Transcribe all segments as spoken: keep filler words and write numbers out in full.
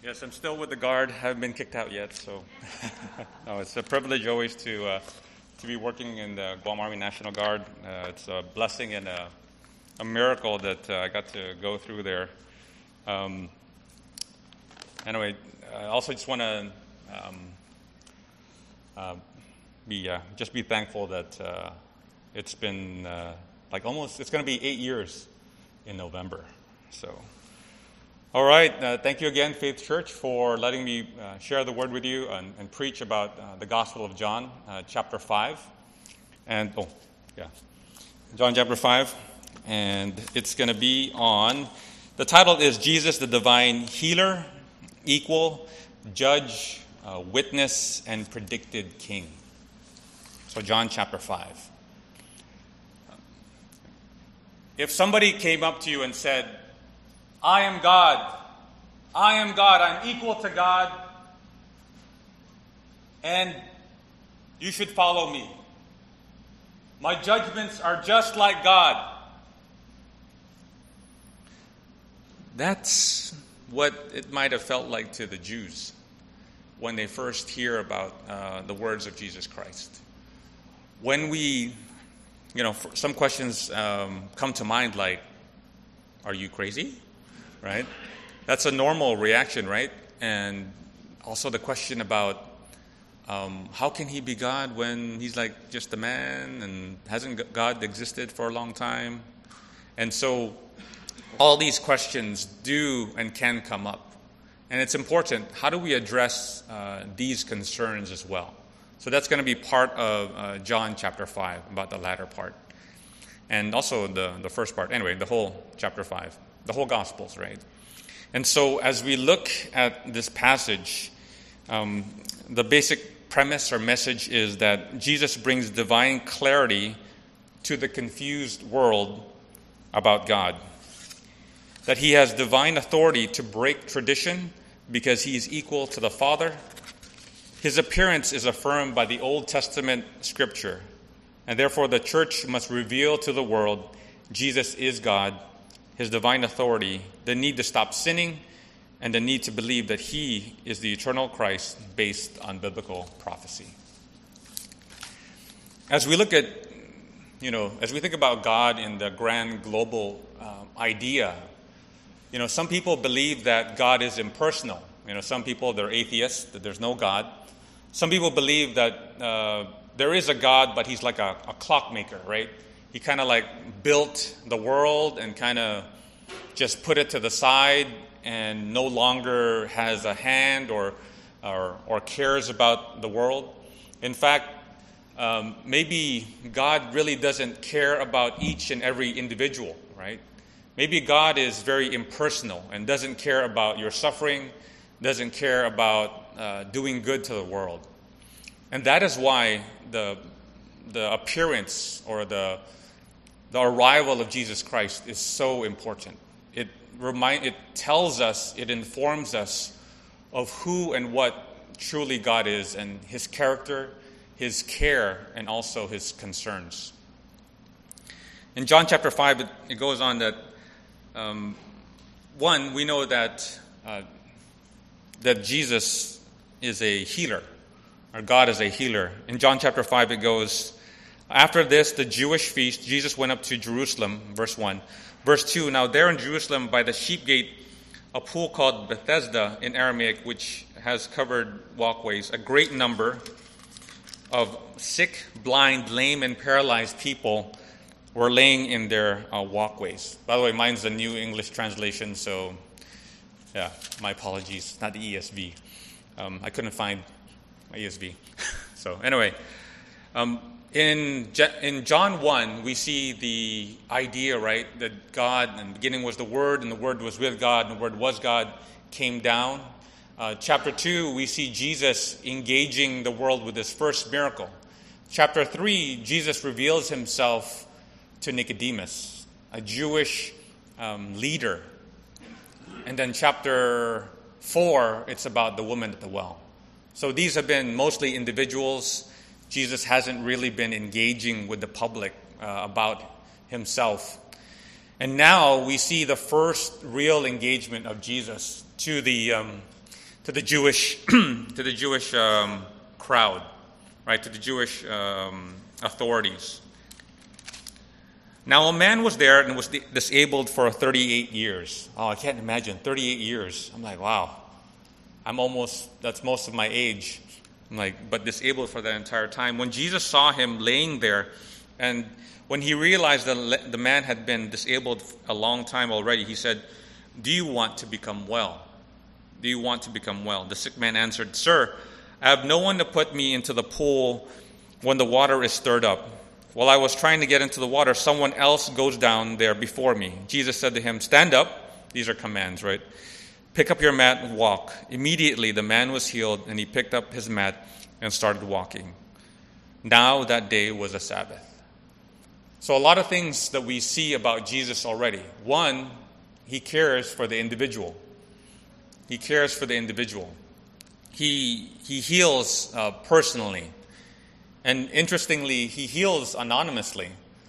Yes, I'm still with the guard. Haven't been kicked out yet, so no, it's a privilege always to uh, to be working in the Guam Army National Guard. Uh, it's a blessing and a, a miracle that uh, I got to go through there. Um, anyway, I also just want to um, uh, be uh, just be thankful that uh, it's been uh, like almost it's going to be eight years in November. So. All right. Uh, thank you again, Faith Church, for letting me uh, share the word with you and, and preach about uh, the Gospel of John, uh, chapter five. And, oh, yeah, John chapter five. And it's going to be on, the title is Jesus, the Divine Healer, Equal, Judge, uh, Witness, and Predicted King. So John chapter five. If somebody came up to you and said, I am God. I am God. I'm equal to God. And you should follow me. My judgments are just like God. That's what it might have felt like to the Jews when they first hear about uh, the words of Jesus Christ. When we, you know, some questions um, come to mind like, are you crazy? Right? That's a normal reaction, right? And also the question about um, how can he be God when he's like just a man and hasn't God existed for a long time? And so all these questions do and can come up. And it's important. How do we address uh, these concerns as well? So that's going to be part of uh, John chapter five, about the latter part. And also the, the first part. Anyway, the whole chapter five. The whole Gospels, right? And so as we look at this passage, um, the basic premise or message is that Jesus brings divine clarity to the confused world about God. That he has divine authority to break tradition because he is equal to the Father. His appearance is affirmed by the Old Testament scripture. And therefore the church must reveal to the world Jesus is God, his divine authority, the need to stop sinning, and the need to believe that he is the eternal Christ based on biblical prophecy. As we look at, you know, as we think about God in the grand global um, idea, you know, some people believe that God is impersonal. You know, some people, they're atheists, that there's no God. Some people believe that uh, there is a God, but he's like a, a clockmaker, right? He kind of like built the world and kind of just put it to the side and no longer has a hand or or, or cares about the world. In fact, um, maybe God really doesn't care about each and every individual, right? Maybe God is very impersonal and doesn't care about your suffering, doesn't care about uh, doing good to the world. And that is why the the appearance or the The arrival of Jesus Christ is so important. It remind, it tells us, it informs us of who and what truly God is and his character, his care, and also his concerns. In John chapter five, it, it goes on that, um, one, we know that uh, that Jesus is a healer, or God is a healer. In John chapter five, it goes, after this, the Jewish feast, Jesus went up to Jerusalem, verse one. Verse two, now there in Jerusalem by the sheep gate, a pool called Bethesda in Aramaic, which has covered walkways, a great number of sick, blind, lame, and paralyzed people were laying in their uh, walkways. By the way, mine's the New English translation, so yeah, my apologies, not the E S V. Um, I couldn't find my E S V. So anyway, um, In in John one, we see the idea, right, that God, in the beginning was the Word, and the Word was with God, and the Word was God, came down. Uh, chapter two, we see Jesus engaging the world with his first miracle. Chapter three, Jesus reveals himself to Nicodemus, a Jewish um, leader. And then chapter four, it's about the woman at the well. So these have been mostly individuals. Jesus hasn't really been engaging with the public uh, about himself. And now we see the first real engagement of Jesus to the um, to the Jewish to the Jewish um, crowd, right? To the Jewish um, authorities. Now a man was there and was disabled for thirty-eight years. Oh, I can't imagine, thirty-eight years. I'm like, wow, I'm almost, that's most of my age. I'm like, but disabled for that entire time. When Jesus saw him laying there, and when he realized that the man had been disabled a long time already, he said, "Do you want to become well? Do you want to become well?" The sick man answered, "Sir, I have no one to put me into the pool when the water is stirred up. While I was trying to get into the water, someone else goes down there before me." Jesus said to him, "Stand up." These are commands, right? "Pick up your mat and walk." Immediately the man was healed, and he picked up his mat and started walking. Now that day was a Sabbath. So a lot of things that we see about Jesus already. One, he cares for the individual. He cares for the individual. He, he heals uh, personally. And interestingly, he heals anonymously.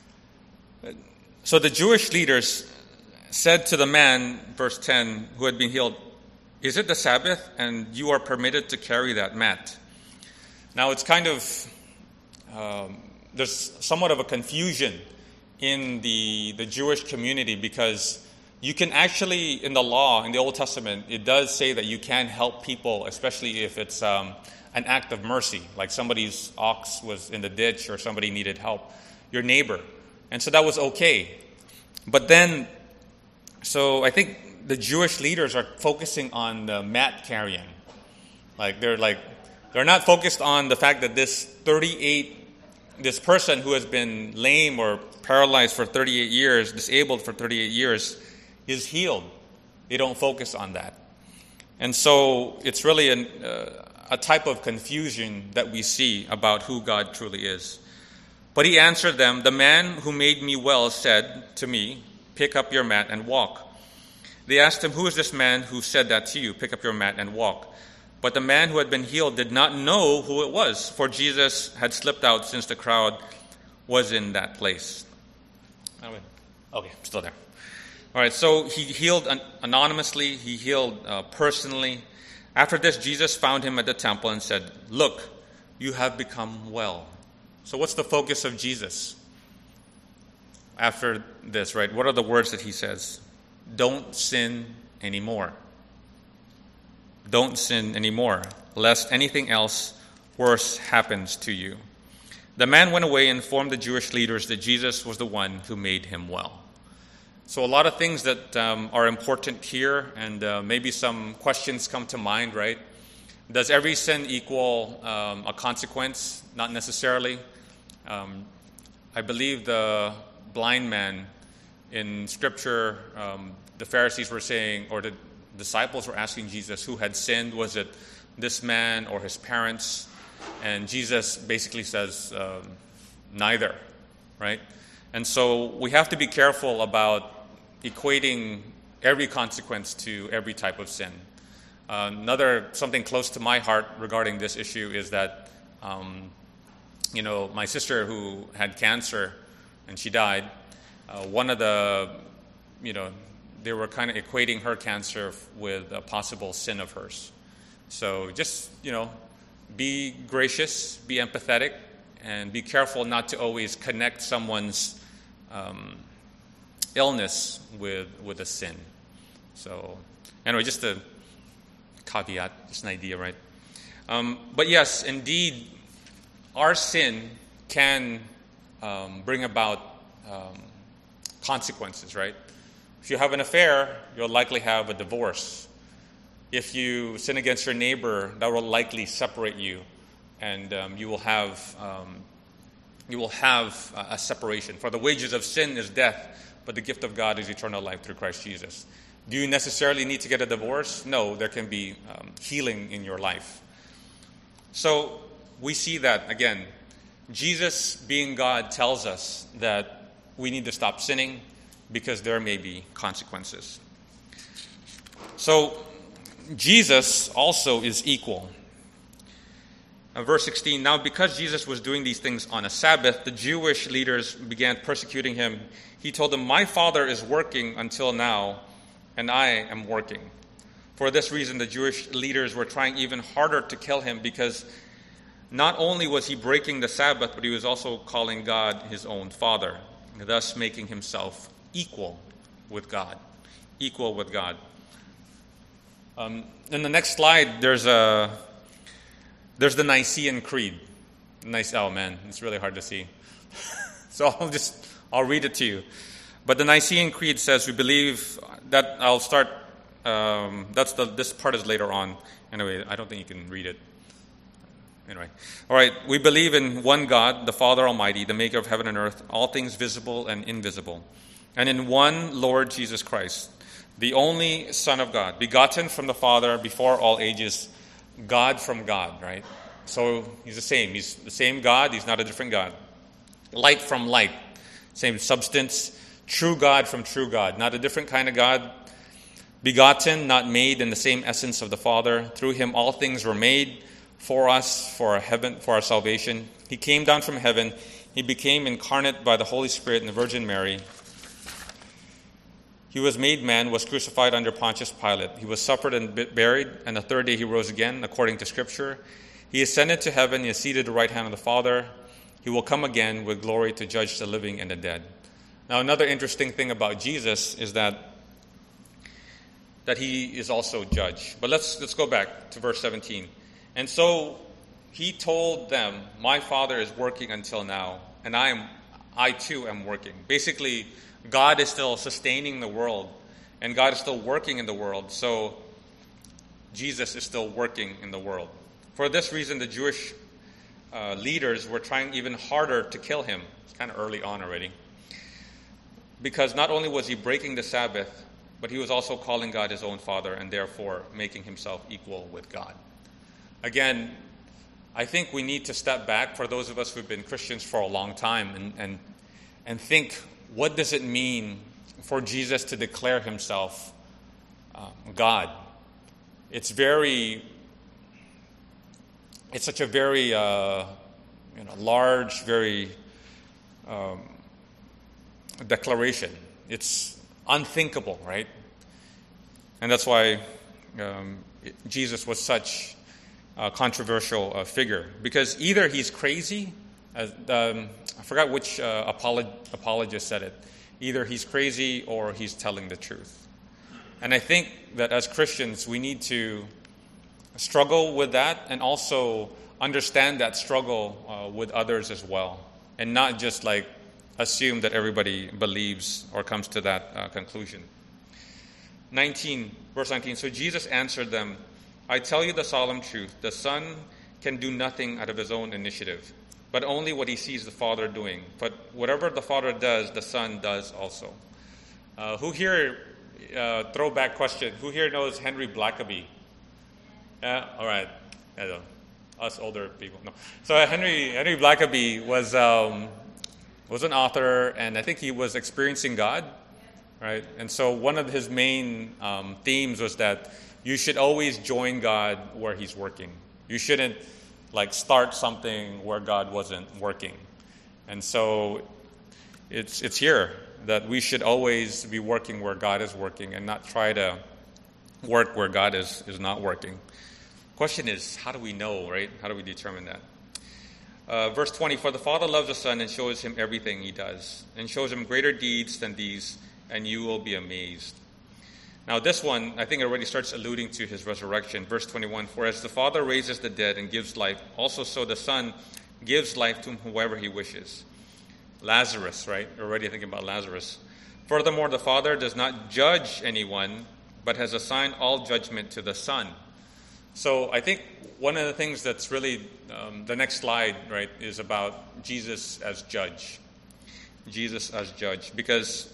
So the Jewish leaders said to the man, verse ten, who had been healed, "Is it the Sabbath, and you are permitted to carry that mat?" Now it's kind of, um, there's somewhat of a confusion in the, the Jewish community, because you can actually, in the law, in the Old Testament, it does say that you can help people, especially if it's um, an act of mercy, like somebody's ox was in the ditch or somebody needed help, your neighbor. And so that was okay. But then, so I think the Jewish leaders are focusing on the mat carrying. Like they're like, they're not focused on the fact that this thirty-eight, this person who has been lame or paralyzed for thirty-eight years, disabled for thirty-eight years, is healed. They don't focus on that. And so it's really an, uh, a type of confusion that we see about who God truly is. But he answered them, "The man who made me well said to me, 'Pick up your mat and walk.' They asked him, 'Who is this man who said that to you? Pick up your mat and walk.' But the man who had been healed did not know who it was, for Jesus had slipped out since the crowd was in that place." Okay, still there. All right, so he healed anonymously. He healed uh, personally. After this, Jesus found him at the temple and said, "Look, you have become well." So what's the focus of Jesus after this, right? What are the words that he says? Don't sin anymore. Don't sin anymore, lest anything else worse happens to you. The man went away and informed the Jewish leaders that Jesus was the one who made him well. So a lot of things that um, are important here, and uh, maybe some questions come to mind, right? Does every sin equal um, a consequence? Not necessarily. Um, I believe the blind man in Scripture, um, the Pharisees were saying, or the disciples were asking Jesus who had sinned. Was it this man or his parents? And Jesus basically says, um, neither, right? And so we have to be careful about equating every consequence to every type of sin. Uh, another, something close to my heart regarding this issue is that, um, you know, my sister who had cancer and she died, uh, one of the, you know, they were kind of equating her cancer with a possible sin of hers. So just, you know, be gracious, be empathetic, and be careful not to always connect someone's um, illness with with a sin. So anyway, just a caveat, just an idea, right? Um, but yes, indeed, our sin can um, bring about um, consequences, right? If you have an affair, you'll likely have a divorce. If you sin against your neighbor, that will likely separate you, and um, you will have um, you will have a, a separation. For the wages of sin is death, but the gift of God is eternal life through Christ Jesus. Do you necessarily need to get a divorce? No, there can be um, healing in your life. So we see that, again, Jesus, being God, tells us that we need to stop sinning because there may be consequences. So Jesus also is equal. Uh, verse sixteen, now because Jesus was doing these things on a Sabbath, the Jewish leaders began persecuting him. He told them, my Father is working until now, and I am working. For this reason, the Jewish leaders were trying even harder to kill him, because not only was he breaking the Sabbath, but he was also calling God his own Father, thus making himself equal with God. Equal with God. Um, in the next slide, there's a there's the Nicene Creed. Nice, oh man, it's really hard to see. So I'll just I'll read it to you. But the Nicene Creed says, we believe that I'll start. Um, that's the this part is later on. Anyway, I don't think you can read it. Anyway, all right. We believe in one God, the Father Almighty, the Maker of heaven and earth, all things visible and invisible, and in one Lord Jesus Christ, the only Son of God, begotten from the Father before all ages, God from God. Right. So he's the same. He's the same God. He's not a different God. Light from light, same substance. True God from true God, not a different kind of God. Begotten, not made, in the same essence of the Father. Through him all things were made for us, for our heaven, for our salvation. He came down from heaven. He became incarnate by the Holy Spirit and the Virgin Mary. He was made man, was crucified under Pontius Pilate. He was suffered and buried, and the third day he rose again, according to Scripture. He ascended to heaven. He is seated at the right hand of the Father. He will come again with glory to judge the living and the dead. Now, another interesting thing about Jesus is that that he is also judge. But let's let's go back to verse seventeen. And so he told them, my Father is working until now, and I am I too am working. Basically, God is still sustaining the world, and God is still working in the world. So Jesus is still working in the world. For this reason, the Jewish uh, leaders were trying even harder to kill him. It's kind of early on already. Because not only was he breaking the Sabbath, but he was also calling God his own Father, and therefore making himself equal with God. Again, I think we need to step back, for those of us who've been Christians for a long time, and and, and think, what does it mean for Jesus to declare himself um, God? It's very, it's such a very uh, you know, large, very um, declaration. It's unthinkable, right? And that's why um, Jesus was such a controversial uh, figure, because either he's crazy, as, um, I forgot which uh, apolog- apologist said it, either he's crazy or he's telling the truth. And I think that as Christians, we need to struggle with that, and also understand that struggle uh, with others as well, and not just like assume that everybody believes or comes to that uh, conclusion. nineteen, verse nineteen, so Jesus answered them, I tell you the solemn truth, the Son can do nothing out of his own initiative, but only what he sees the Father doing. But whatever the Father does, the Son does also. Uh, who here, uh, throwback question, who here knows Henry Blackaby? Uh, all right, I know. Us older people. No. So Henry Henry Blackaby was um, was an author, and I think he was experiencing God, right? And so one of his main um, themes was that you should always join God where he's working. You shouldn't like start something where God wasn't working. And so it's it's here that we should always be working where God is working, and not try to work where God is, is not working. Question is, how do we know, right? How do we determine that? Uh, verse twenty, for the Father loves the Son and shows him everything he does, and shows him greater deeds than these, and you will be amazed. Now this one, I think, already starts alluding to his resurrection. Verse twenty-one, for as the Father raises the dead and gives life, also so the Son gives life to whoever he wishes. Lazarus, right? Already thinking about Lazarus. Furthermore, the Father does not judge anyone, but has assigned all judgment to the Son. So I think one of the things that's really, um, the next slide, right, is about Jesus as judge. Jesus as judge. Because,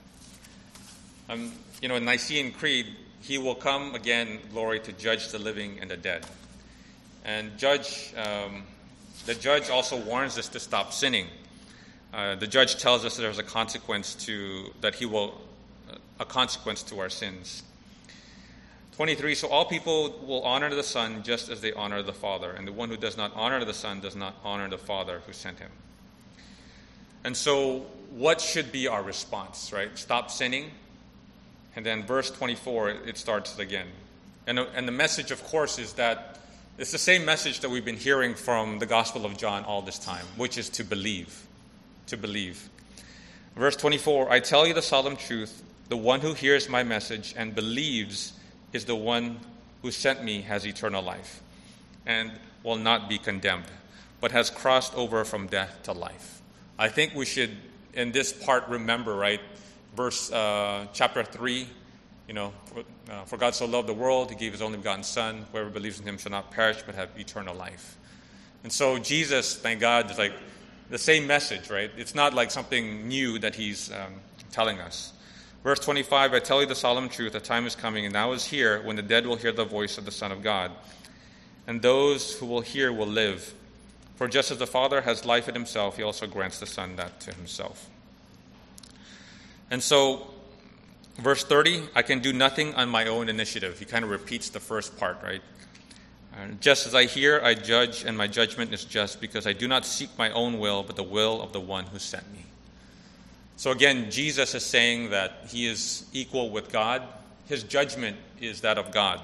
um, you know, in Nicene Creed, he will come again, glory, to judge the living and the dead. And judge, um, the judge also warns us to stop sinning. Uh, the judge tells us that there's a consequence to, that he will, a consequence to our sins. twenty-three, so all people will honor the Son just as they honor the Father, and the one who does not honor the Son does not honor the Father who sent him. And so what should be our response, right? Stop sinning. And then verse twenty-four, it starts again. And, and the message, of course, is that it's the same message that we've been hearing from the Gospel of John all this time, which is to believe. To believe. Verse twenty-four, I tell you the solemn truth, the one who hears my message and believes is the one who sent me has eternal life and will not be condemned, but has crossed over from death to life. I think we should, in this part, remember, right, verse uh, chapter three, you know, for, uh, for God so loved the world, he gave his only begotten Son. Whoever believes in him shall not perish, but have eternal life. And so Jesus, thank God, is like the same message, right? It's not like something new that he's um, telling us. Verse twenty-five, I tell you the solemn truth, a time is coming, and now is here, when the dead will hear the voice of the Son of God. And those who will hear will live. For just as the Father has life in himself, he also grants the Son that to himself. And so, verse thirty, I can do nothing on my own initiative. He kind of repeats the first part, right? And just as I hear, I judge, and my judgment is just, because I do not seek my own will, but the will of the one who sent me. So again, Jesus is saying that he is equal with God. His judgment is that of God.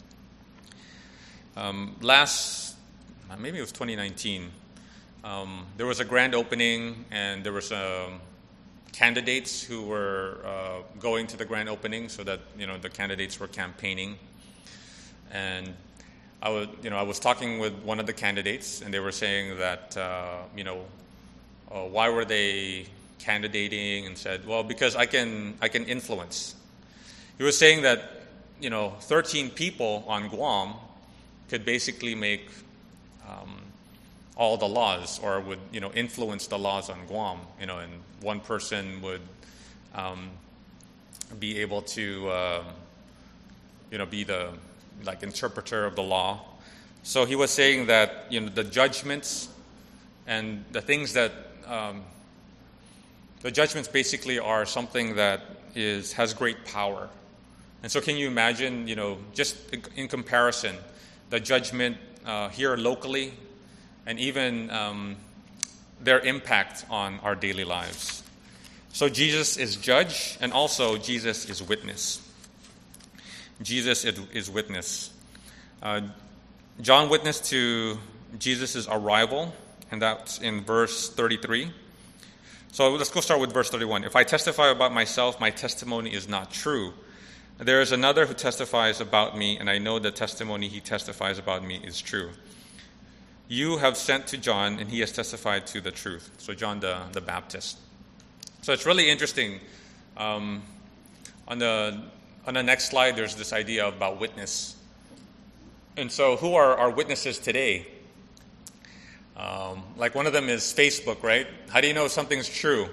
Um, last, maybe it was twenty nineteen, um, there was a grand opening, and there was um, candidates who were uh, going to the grand opening, so that, you know, the candidates were campaigning. And I was, you know, I was talking with one of the candidates, and they were saying that, uh, you know, uh, why were they candidating, and said, well, because I can I can influence. He was saying that, you know, thirteen people on Guam could basically make um, all the laws, or would, you know, influence the laws on Guam, you know, and one person would um, be able to, uh, you know, be the, like, interpreter of the law. So he was saying that, you know, the judgments and the things that um, The judgments basically are something that is has great power. And so can you imagine, you know, just in comparison, the judgment uh, here locally, and even um, their impact on our daily lives. So Jesus is judge, and also Jesus is witness. Jesus is witness. Uh, John witnessed to Jesus' arrival, and that's in verse thirty-three. So let's go start with verse thirty-one. If I testify about myself, my testimony is not true. There is another who testifies about me, and I know the testimony he testifies about me is true. You have sent to John, and he has testified to the truth. So John the, the Baptist. So it's really interesting. Um, on the on the next slide, there's this idea about witness. And so who are our witnesses today? Um, like one of them is Facebook, right? How do you know something's true?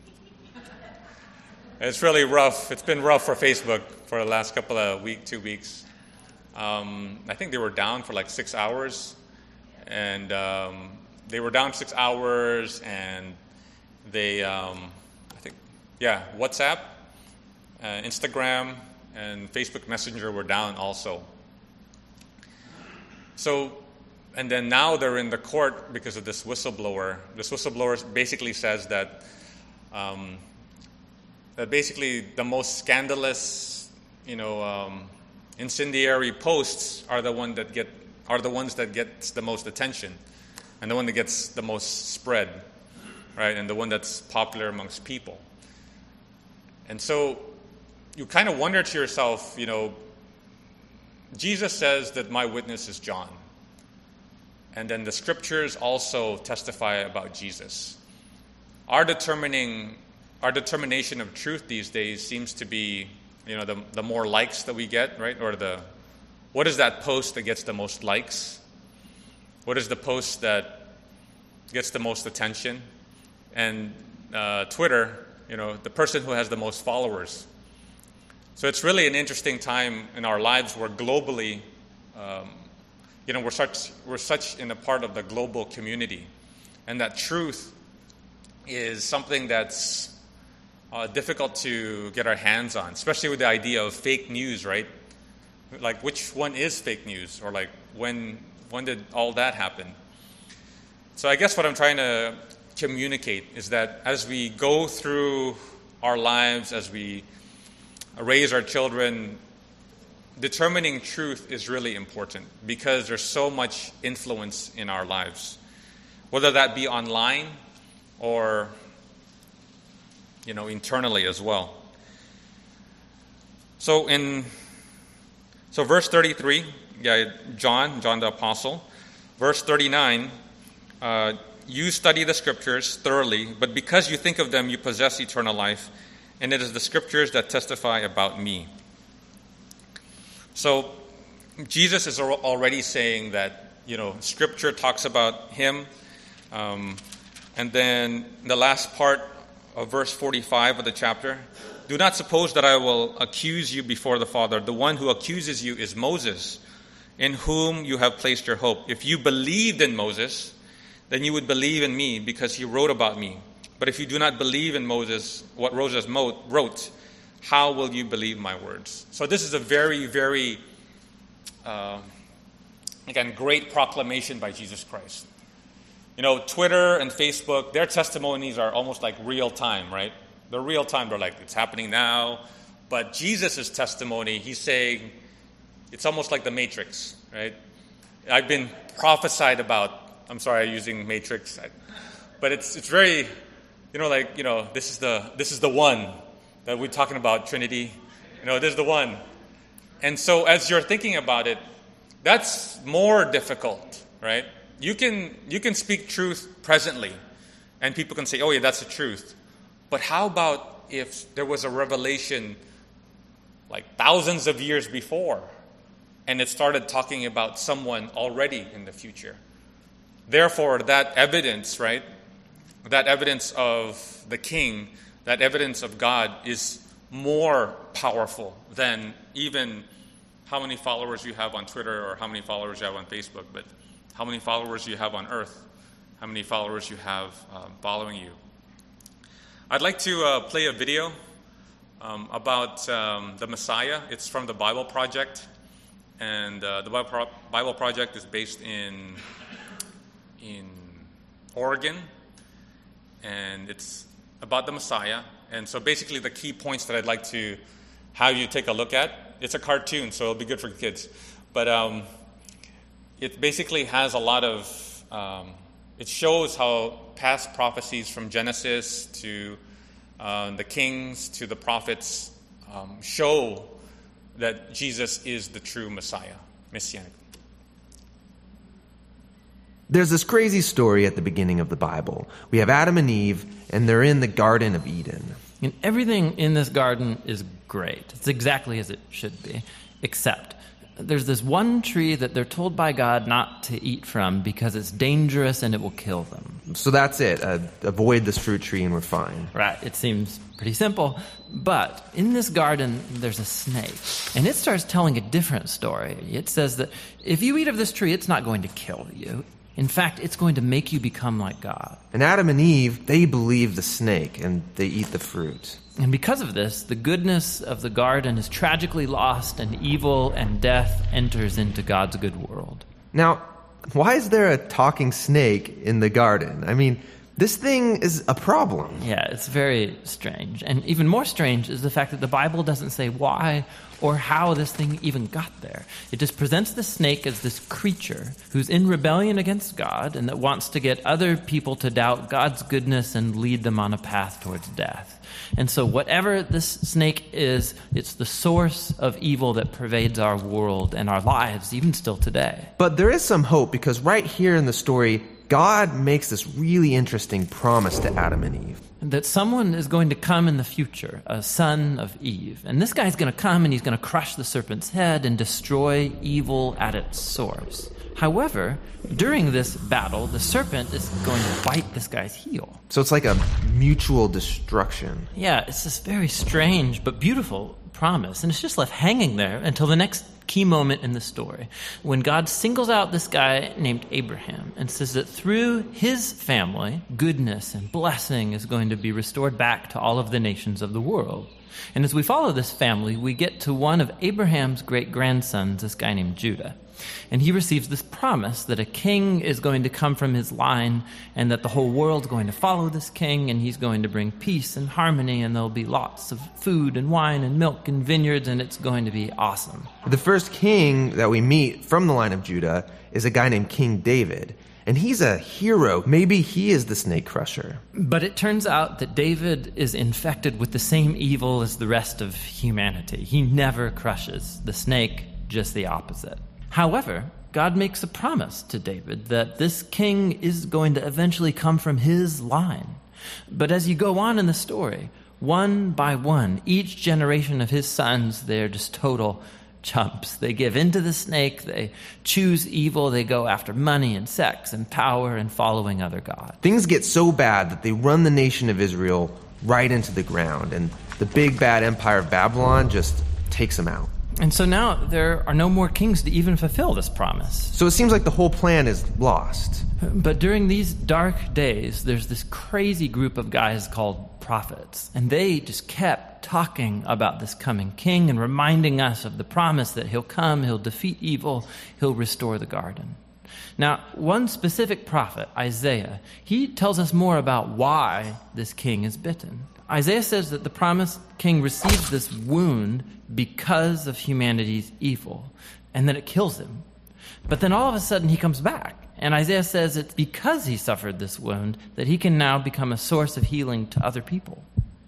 It's really rough. It's been rough for Facebook for the last couple of week, two weeks. Um, I think they were down for like six hours. And um, they were down six hours, and they, um, I think, yeah, WhatsApp, uh, Instagram, and Facebook Messenger were down also. So, and then now they're in the court because of this whistleblower. This whistleblower basically says that um, that basically the most scandalous, you know, um, incendiary posts are the one that get are the ones that gets the most attention, and the one that gets the most spread, right? And the one that's popular amongst people. And so you kind of wonder to yourself, you know, Jesus says that my witness is John. And then the scriptures also testify about Jesus. Our determining, our determination of truth these days seems to be, you know, the, the more likes that we get, right? Or the, what is that post that gets the most likes? What is the post that gets the most attention? And uh, Twitter, you know, the person who has the most followers. So it's really an interesting time in our lives where globally, um, you know, we're such we're such in a part of the global community, and that truth is something that's uh, difficult to get our hands on, especially with the idea of fake news, right? Like, which one is fake news, or like when when did all that happen? So I guess what I'm trying to communicate is that as we go through our lives, as we raise our children, determining truth is really important because there's so much influence in our lives, whether that be online or, you know, internally as well. So in so verse thirty-three, yeah, John, John the Apostle, verse thirty-nine, uh, you study the Scriptures thoroughly, but because you think of them, you possess eternal life, and it is the Scriptures that testify about me. So Jesus is already saying that, you know, Scripture talks about him. Um, and then the last part of verse forty-five of the chapter, do not suppose that I will accuse you before the Father. The one who accuses you is Moses, in whom you have placed your hope. If you believed in Moses, then you would believe in me because he wrote about me. But if you do not believe in Moses, what Moses wrote, how will you believe my words? So this is a very, very, uh, again, great proclamation by Jesus Christ. You know, Twitter and Facebook, their testimonies are almost like real time, right? They're real time. They're like, it's happening now. But Jesus' testimony, he's saying, it's almost like the Matrix, right? I've been prophesied about. I'm sorry, I'm using Matrix. But it's it's very, you know, like, you know, this is the this is the one that we're talking about, Trinity. You know, this is the one. And so as you're thinking about it, that's more difficult, right? You can you can speak truth presently, and people can say, oh yeah, that's the truth. But how about if there was a revelation like thousands of years before, and it started talking about someone already in the future? Therefore, that evidence, right, that evidence of the King, that evidence of God is more powerful than even how many followers you have on Twitter or how many followers you have on Facebook, but how many followers you have on earth, how many followers you have uh, following you. I'd like to uh, play a video um, about um, the Messiah. It's from the Bible Project, and uh, the Bible, Pro- Bible Project is based in in Oregon, and it's about the Messiah. And so basically the key points that I'd like to have you take a look at, it's a cartoon, so it'll be good for kids. But um, it basically has a lot of, um, it shows how past prophecies from Genesis to uh, the kings to the prophets um, show that Jesus is the true Messiah, Messianic. There's this crazy story at the beginning of the Bible. We have Adam and Eve, and they're in the Garden of Eden. And everything in this garden is great. It's exactly as it should be, except there's this one tree that they're told by God not to eat from because it's dangerous and it will kill them. So that's it. Uh, avoid this fruit tree and we're fine. Right. It seems pretty simple. But in this garden, there's a snake. And it starts telling a different story. It says that if you eat of this tree, it's not going to kill you. In fact, it's going to make you become like God. And Adam and Eve, they believe the snake and they eat the fruit. And because of this, the goodness of the garden is tragically lost, and evil and death enters into God's good world. Now, why is there a talking snake in the garden? I mean, this thing is a problem. Yeah, it's very strange. And even more strange is the fact that the Bible doesn't say why or how this thing even got there. It just presents the snake as this creature who's in rebellion against God and that wants to get other people to doubt God's goodness and lead them on a path towards death. And so whatever this snake is, it's the source of evil that pervades our world and our lives, even still today. But there is some hope, because right here in the story, God makes this really interesting promise to Adam and Eve. That someone is going to come in the future, a son of Eve. And this guy's going to come and he's going to crush the serpent's head and destroy evil at its source. However, during this battle, the serpent is going to bite this guy's heel. So it's like a mutual destruction. Yeah, it's this very strange but beautiful promise. And it's just left hanging there until the next key moment in the story, when God singles out this guy named Abraham and says that through his family, goodness and blessing is going to be restored back to all of the nations of the world. And as we follow this family, we get to one of Abraham's great-grandsons, this guy named Judah. And he receives this promise that a king is going to come from his line and that the whole world's going to follow this king and he's going to bring peace and harmony and there'll be lots of food and wine and milk and vineyards and it's going to be awesome. The first king that we meet from the line of Judah is a guy named King David. And he's a hero. Maybe he is the snake crusher. But it turns out that David is infected with the same evil as the rest of humanity. He never crushes the snake, just the opposite. However, God makes a promise to David that this king is going to eventually come from his line. But as you go on in the story, one by one, each generation of his sons, they're just total chumps. They give into the snake, they choose evil, they go after money and sex and power and following other gods. Things get so bad that they run the nation of Israel right into the ground, and the big bad empire of Babylon just takes them out. And so now there are no more kings to even fulfill this promise. So it seems like the whole plan is lost. But during these dark days, there's this crazy group of guys called prophets. And they just kept talking about this coming king and reminding us of the promise that he'll come, he'll defeat evil, he'll restore the garden. Now, one specific prophet, Isaiah, he tells us more about why this king is bitten. Isaiah says that the promised king receives this wound because of humanity's evil, and that it kills him. But then all of a sudden he comes back, and Isaiah says it's because he suffered this wound that he can now become a source of healing to other people.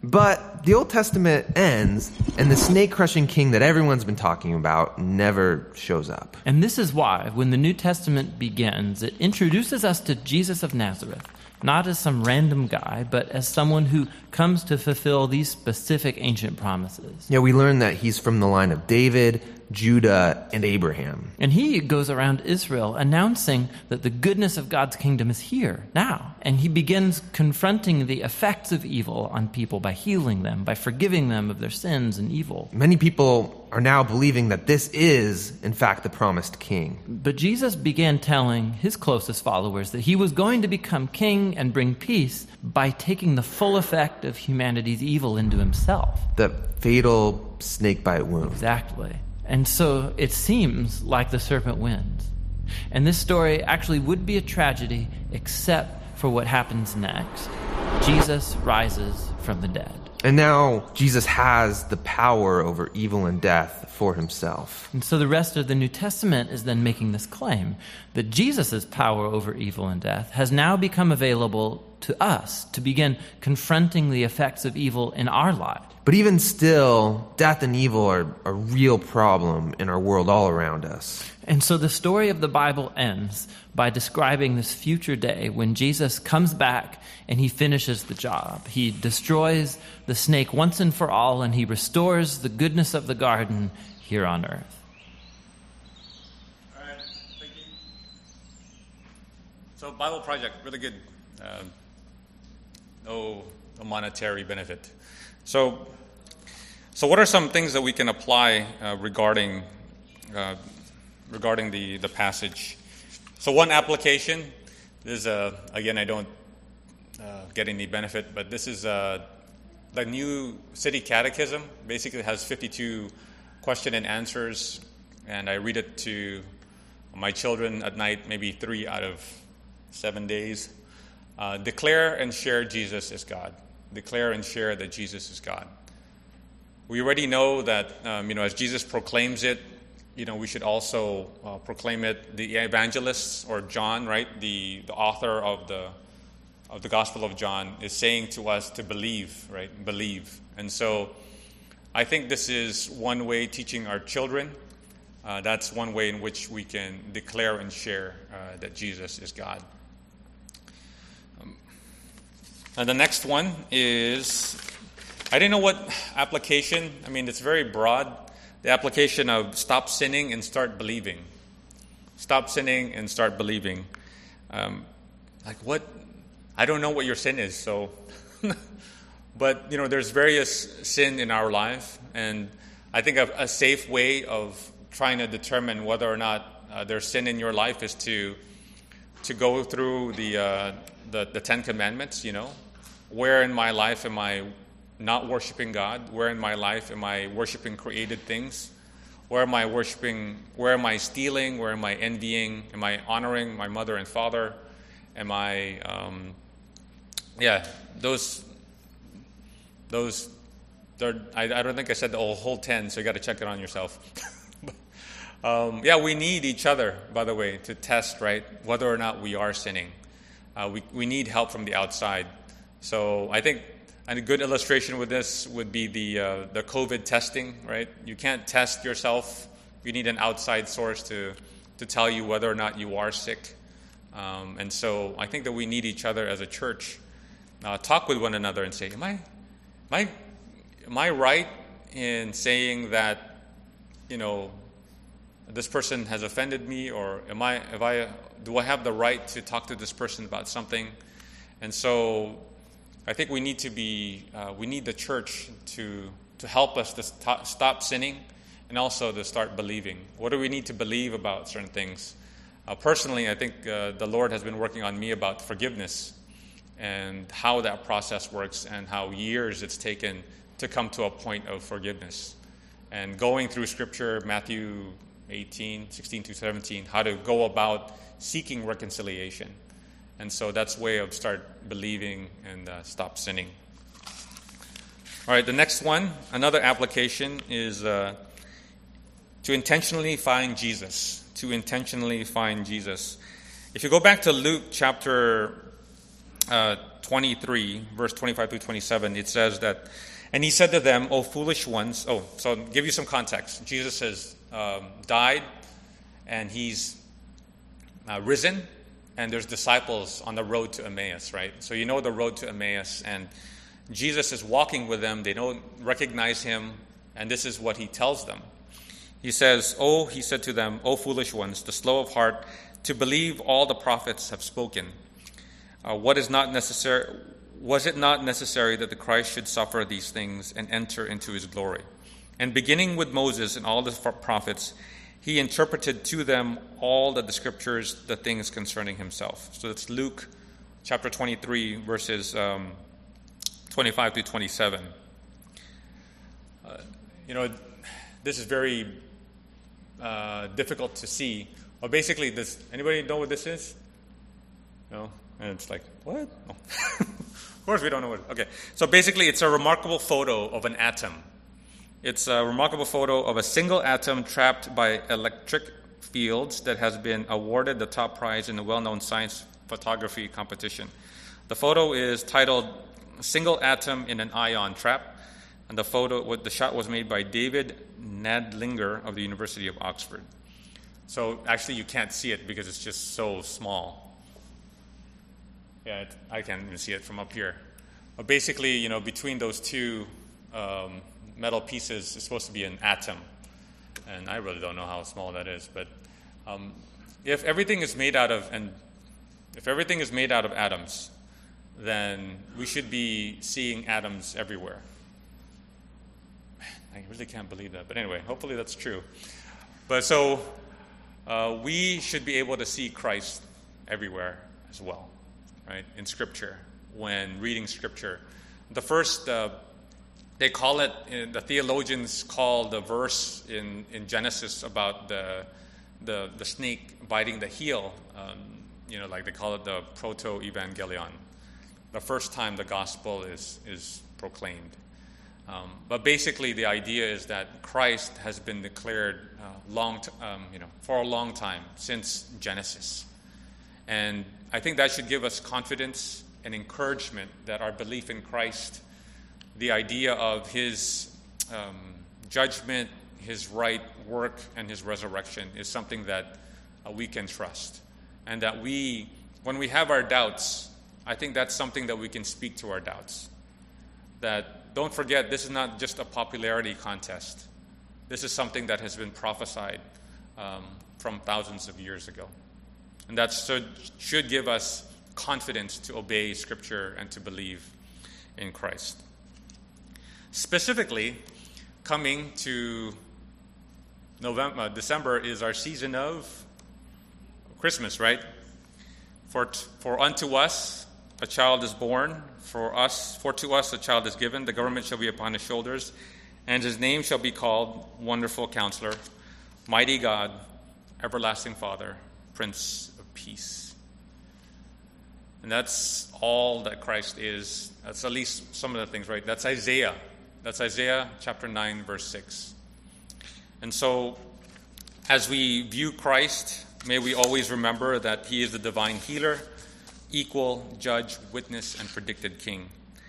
But the Old Testament ends, and the snake-crushing king that everyone's been talking about never shows up. And this is why, when the New Testament begins, it introduces us to Jesus of Nazareth, not as some random guy, but as someone who comes to fulfill these specific ancient promises. Yeah, we learn that he's from the line of David, Judah, and Abraham. And he goes around Israel announcing that the goodness of God's kingdom is here, now. And he begins confronting the effects of evil on people by healing them, by forgiving them of their sins and evil. Many people are now believing that this is, in fact, the promised king. But Jesus began telling his closest followers that he was going to become king and bring peace by taking the full effect of humanity's evil into himself. The fatal snakebite wound. Exactly. And so it seems like the serpent wins. And this story actually would be a tragedy except for what happens next. Jesus rises from the dead. And now Jesus has the power over evil and death for himself. And so the rest of the New Testament is then making this claim that Jesus' power over evil and death has now become available to us to begin confronting the effects of evil in our lives. But even still, death and evil are a real problem in our world all around us. And so the story of the Bible ends by describing this future day when Jesus comes back and he finishes the job. He destroys the snake once and for all, and he restores the goodness of the garden here on earth. All right, thank you. So Bible Project, really good. Uh, no, no monetary benefit. So, so what are some things that we can apply uh, regarding uh, regarding the, the passage? So one application is, uh, again, I don't uh, get any benefit, but this is uh, the new City Catechism. Basically has fifty-two question and answers, and I read it to my children at night, maybe three out of seven days. Uh, declare and share Jesus is God. Declare and share that Jesus is God. We already know that, um, you know, as Jesus proclaims it, you know, we should also uh, proclaim it. The evangelists, or John, right, the, the author of the of the Gospel of John, is saying to us to believe, right, believe. And so I think this is one way teaching our children. Uh, that's one way in which we can declare and share uh, that Jesus is God. And the next one is, I didn't know what application, I mean, it's very broad. The application of stop sinning and start believing. Stop sinning and start believing. Um, like what? I don't know what your sin is, so. But, you know, there's various sin in our life. And I think a, a safe way of trying to determine whether or not uh, there's sin in your life is to to go through the, uh, the the Ten Commandments, you know. Where in my life am I not worshiping God? Where in my life am I worshiping created things? Where am I worshiping? Where am I stealing? Where am I envying? Am I honoring my mother and father? Am I, um, yeah, those, those, I, I don't think I said the whole ten, so you got to check it on yourself. um, yeah, we need each other, by the way, to test, right, whether or not we are sinning. Uh, we, we need help from the outside. So I think a good illustration with this would be the uh, the COVID testing, right? You can't test yourself. You need an outside source to, to tell you whether or not you are sick. Um, and so I think that we need each other as a church. Uh, talk with one another and say, am I, am I, am I right in saying that, you know, this person has offended me, or am I, if I, do I have the right to talk to this person about something? And so I think we need to be, uh, we need the church to to help us to st- stop sinning, and also to start believing. What do we need to believe about certain things? Uh, personally, I think uh, the Lord has been working on me about forgiveness and how that process works, and how years it's taken to come to a point of forgiveness. And going through Scripture, Matthew eighteen, sixteen to seventeen, how to go about seeking reconciliation. And so that's a way of start believing and uh, stop sinning. All right, the next one, another application is uh, to intentionally find Jesus. To intentionally find Jesus. If you go back to Luke chapter uh, twenty-three, verse twenty-five through twenty-seven, it says that, and he said to them, O foolish ones. Oh, so I'll give you some context. Jesus has um, died, and he's uh, risen. And there's disciples on the road to Emmaus, right? So you know the road to Emmaus, and Jesus is walking with them. They don't recognize him, and this is what he tells them. He says, "Oh," he said to them, "O foolish ones, the slow of heart, to believe all the prophets have spoken. Uh, what is not necessary? Was it not necessary that the Christ should suffer these things and enter into his glory? And beginning with Moses and all the prophets, he interpreted to them all that the scriptures, the things concerning himself." So that's Luke chapter twenty-three, verses um, twenty-five to twenty-seven. Uh, you know, this is very uh, difficult to see. Well, basically, this. Anybody know what this is? No, and it's like what? Oh. Of course, we don't know what. Okay, so basically, it's a remarkable photo of an atom. It's a remarkable photo of a single atom trapped by electric fields that has been awarded the top prize in a well-known science photography competition. The photo is titled "Single Atom in an Ion Trap," and the photo, the shot was made by David Nadlinger of the University of Oxford. So actually, you can't see it because it's just so small. Yeah, it, I can't even see it from up here. But basically, you know, between those two Um, metal pieces is supposed to be an atom, and I really don't know how small that is. But um, if everything is made out of and if everything is made out of atoms, then we should be seeing atoms everywhere. Man, I really can't believe that. But anyway, hopefully that's true. But so uh, we should be able to see Christ everywhere as well, right? In Scripture, when reading Scripture, the first. Uh, They call it, the theologians call the verse in, in Genesis about the, the the snake biting the heel, um, you know, like they call it the proto-evangelion, the first time the gospel is, is proclaimed. Um, but basically the idea is that Christ has been declared uh, long, t- um, you know, for a long time, since Genesis. And I think that should give us confidence and encouragement that our belief in Christ, the idea of his um, judgment, his right work, and his resurrection is something that uh, we can trust. And that we, when we have our doubts, I think that's something that we can speak to our doubts. That, don't forget, this is not just a popularity contest. This is something that has been prophesied um, from thousands of years ago. And that should, should give us confidence to obey Scripture and to believe in Christ. Specifically, coming to November, December is our season of Christmas, right? For for unto us a child is born, for us, for to us a child is given. The government shall be upon his shoulders, and his name shall be called Wonderful Counselor, mighty God, everlasting Father, Prince of Peace. And that's all that Christ is. That's at least some of the things, right? That's Isaiah. That's Isaiah chapter nine, verse six. And so, as we view Christ, may we always remember that he is the divine healer, equal, judge, witness, and predicted king.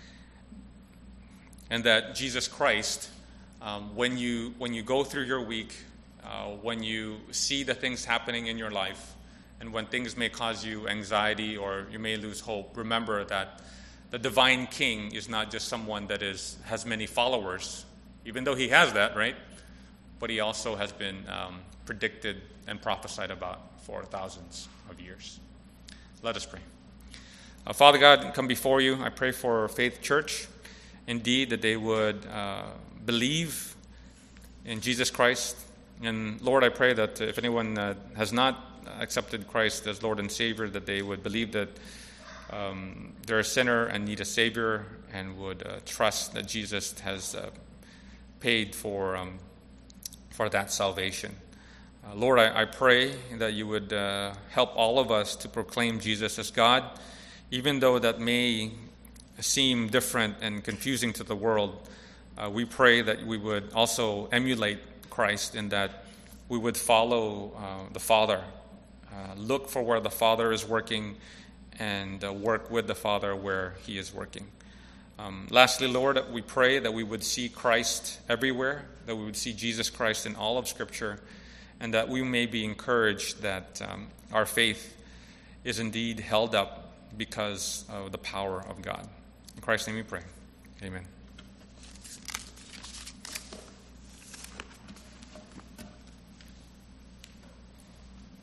And that Jesus Christ, um, when you when you go through your week, uh, when you see the things happening in your life, and when things may cause you anxiety or you may lose hope, remember that the divine king is not just someone that is has many followers, even though he has that, right? But he also has been um, predicted and prophesied about for thousands of years. Let us pray. Uh, Father God, come before you. I pray for Faith Church, indeed, that they would uh, believe in Jesus Christ. And Lord, I pray that if anyone uh, has not accepted Christ as Lord and Savior, that they would believe that um, they're a sinner and need a Savior, and would uh, trust that Jesus has uh, paid for um, for that salvation. Uh, Lord, I, I pray that you would uh, help all of us to proclaim Jesus as God, even though that may seem different and confusing to the world. Uh, we pray that we would also emulate Christ in that we would follow uh, the Father, uh, look for where the Father is working, and uh, work with the Father where he is working. Um, lastly, Lord, we pray that we would see Christ everywhere, that we would see Jesus Christ in all of Scripture, and that we may be encouraged that um, our faith is indeed held up because of the power of God. In Christ's name we pray. Amen.